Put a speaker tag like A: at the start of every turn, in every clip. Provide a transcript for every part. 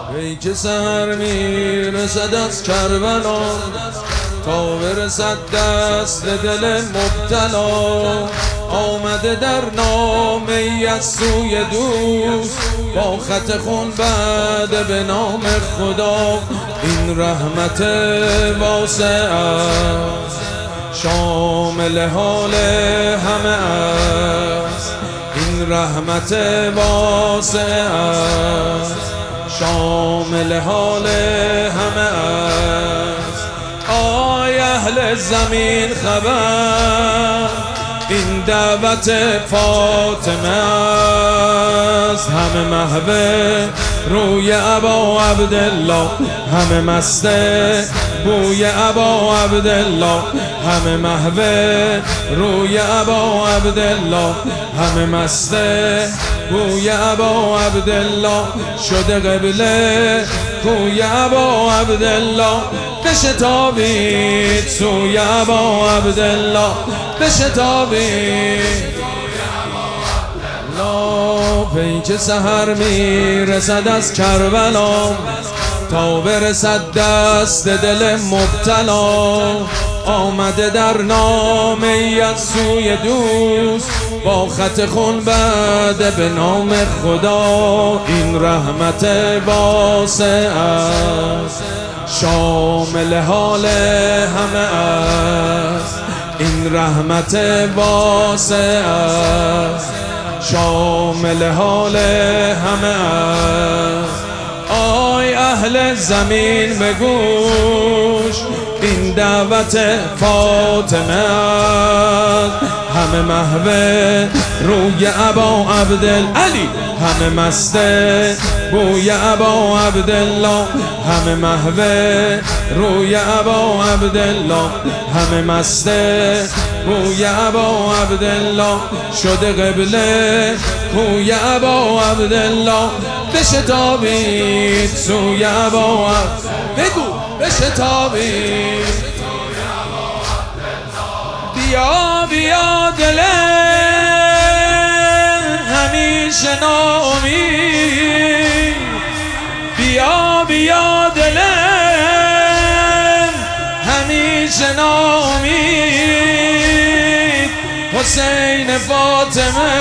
A: ای که سحر میرسد از کربلا تا برسد دست دل مبتلا، آمده در نامه ای از سوی دوست با خط خون بعد به نام خدا. این رحمت واسع است شامل حال همه است، این رحمت واسع است شامل حال همه است. آی اهل زمین خبر این دعوت فاطمه است، همه محو روی ابا عبدالله، همه مست بوی ابا عبدالله، همه محو روی ابا عبدالله، همه مست بوی ابا عبدالله. شده قبله کوی ابا عبدالله، بشتابید سوی ابا عبدالله، بشتابید پیک سحر میرسد از کربلا تا برسد دست دل مبتلا، آمده در نامه ای از سوی دوست با خط خون بعد به نام خدا. این رحمت واسع است شامل حال همه است، این رحمت واسع است شامل حال همه است. آی اهل زمین بگوش این دعوت فاطمه است، همه محو روی ابا عبدالعلی، همه مست بوی ابا عبدالله، همه محو روی ابا عبدالله، همه مست بوی ابا عبدالله. شده قبله کوی ابا عبدالله، بشتابید سوی ابا بگو بشتابید. بیا بیا دل همیشه ناامید، بیا بیا دل همیشه ناامید. حسین فاطمه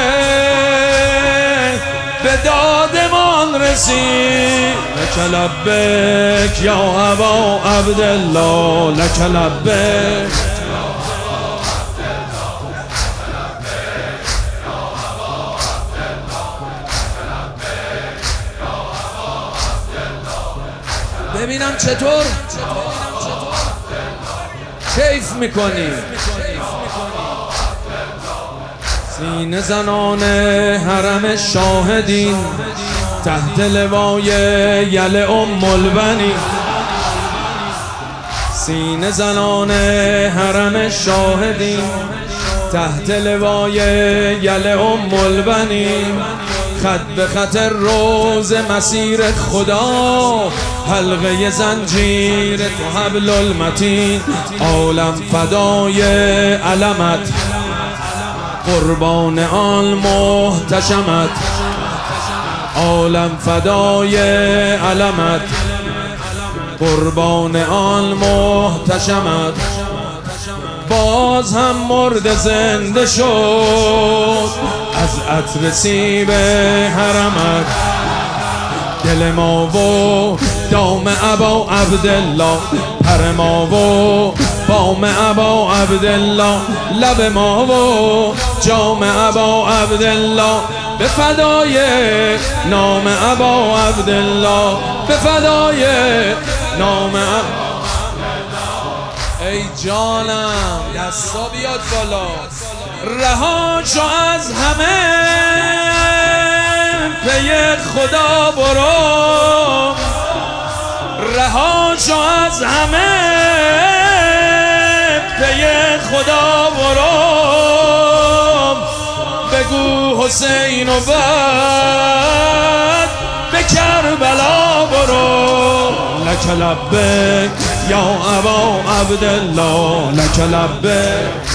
A: به دادمان رسید، لک لبک یا ابا عبدالله، لک لبک. ببینم چطور کیف میکنی. سینه زنان حرم شاهدین تحت لوای یل ام البنین، سینه زنان حرم شاهدین تحت لوای یل ام البنین. خط به خط روز مسیر خدا، حلقه زنجیر تو حبل المتین. عالم فدای علمت قربان آن محتشمت، عالم فدای علمت قربان آن محتشمت. باز هم مرد زنده شد از عطر سیب حرمت، دل ما و دام ابا عبدالله، پر ما و بام ابا عبدالله، لب ما و جام ابا عبدالله. به فدای نام ابا عبدالله، به فدای نام ابا. ای جانم دستا بیاد بالا، رها شو از همه پی خدا برو، رها شو از همه پی خدا برو. بگو حسین و بعد به کربلا برو. لک لبک یا ابا عبدالله، لک لبک.